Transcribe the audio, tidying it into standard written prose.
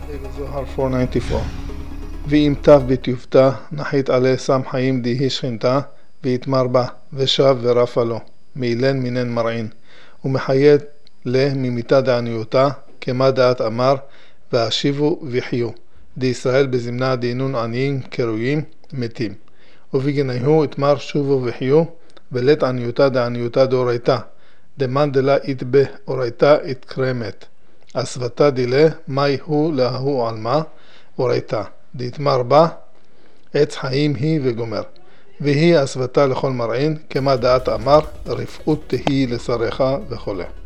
Zohar 494 ואם תו בתיובתה נחית עליה סם חיים דיהי שכינתה ויתמר בה ושב ורפה לו מאילן מינן מרעין ומחיית לה ממיתה דעניותה כמה דעת אמר והשיבו וחיו די ישראל בזמנה דינון עניים קרויים מתים ובגניהו התמר שובו וחיו ולת עניותה דעניותה דאורייתה דמן דלה יתבה אורייתה יתקרמת אסבתה דילה מי הוא להוא על מה אורייתה דתמר בה עץ חיים היא וגומר והיא אסבתה לכל מרעין כמה דעת אמר רפאות תהי לשריך וכו'.